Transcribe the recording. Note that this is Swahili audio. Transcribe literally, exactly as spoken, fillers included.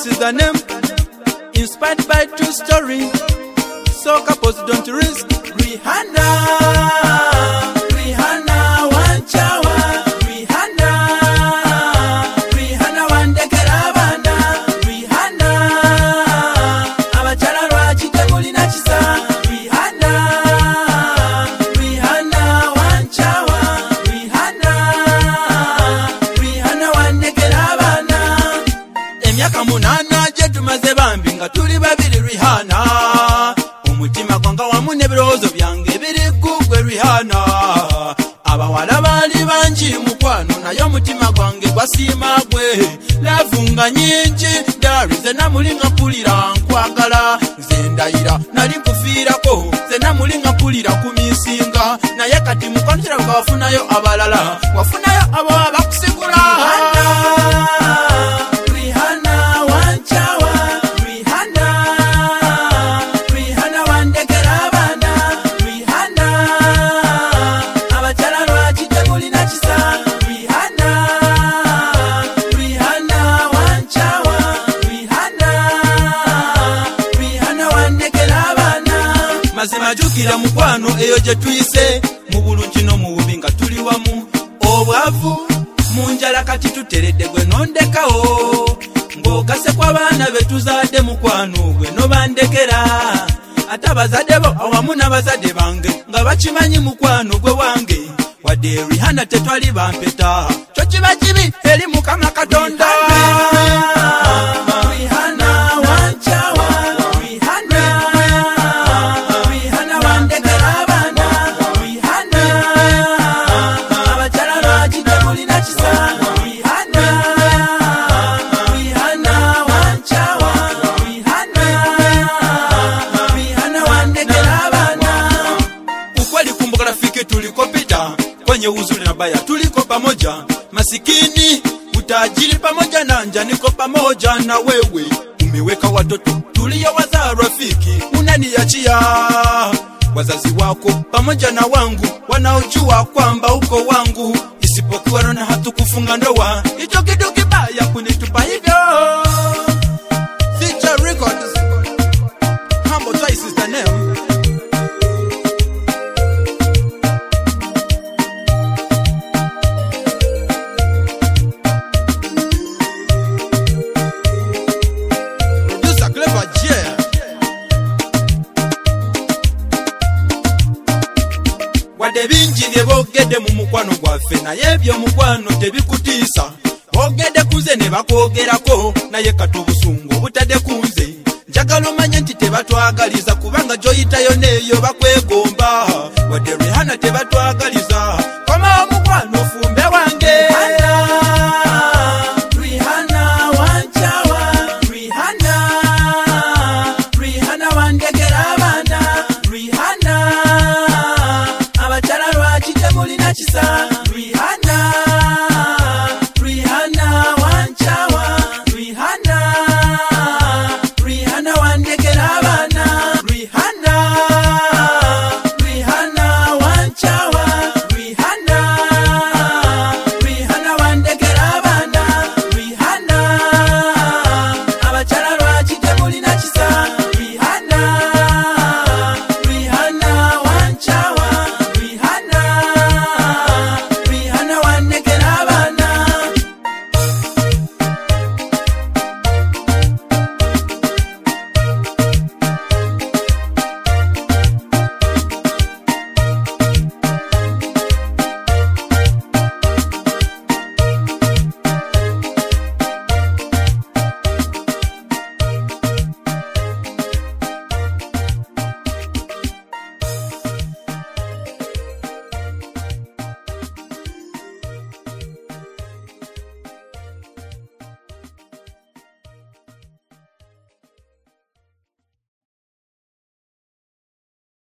Twice is the name, inspired by true story. So couples don't risk. Rihanna, Rihanna, one chawa. Rihanna, Rihanna, one dekarabana. Rihanna, abachala lwaki temulina kisa. Rihanna, Rihanna, one chawa. Rihanna, Rihanna, one dekarabana. Emyaka munana je tumaze bambi nga tuli babiri Rihanna. Umutima gwanga wamu n'ebirowoozo byange biri kugwe Rihanna. Abawala baali bangi mukwano naye omutima gwange gwasiima gwe. Laavu nyingi ddali ze namulinga mpulira nkwagala. Nze ndayira nali nkufiirako ze namulinga mpulira ku minsinga. Naye kati mukwano kirabika wafunayo abalala, wafunayo abo abakusigula. Majukira mukwano eyo je tuyise mu bulungi no mu bubi nga tuli wamu. Obwavu munjala kati tuteredde gwe nondekawo. Ng'ogase kw'abaana be tuzaadde mukwano gwe no bandekera. Ate abazadde bo awamu n'abazadde bange nga bakimanyi mukwano gwe wange. Wadde Rihanna tetwali bampeta, kyo kiba kibi eri Mukama Katonda. Kwenye uzuri na baya tuliko pamoja, masikini utajiri pamoja na njaa niko pamoja na wewe. Umeweka watoto tuliowaza rafiki, unaniachia wazazi wako pamoja na wangu wanaojua kwamba uko wangu. Isipokuwa na hatukufunga ndoa, hicho kitu kibaya kunitupa hivyo. Feature Records, Humble Twice is the name. Wadde bingi bye boogedde mu mukwano gwaffe naye ebyo mukwano tebikutiisa. Boogedde kunze ne bakwogerako naye kati obusungu obutadde kunze. Njagala omanye nti tebatwagaliza kubanga gy'oyitayo n'eyo bakwegomba. Wadde Rihanna tebatwagaliza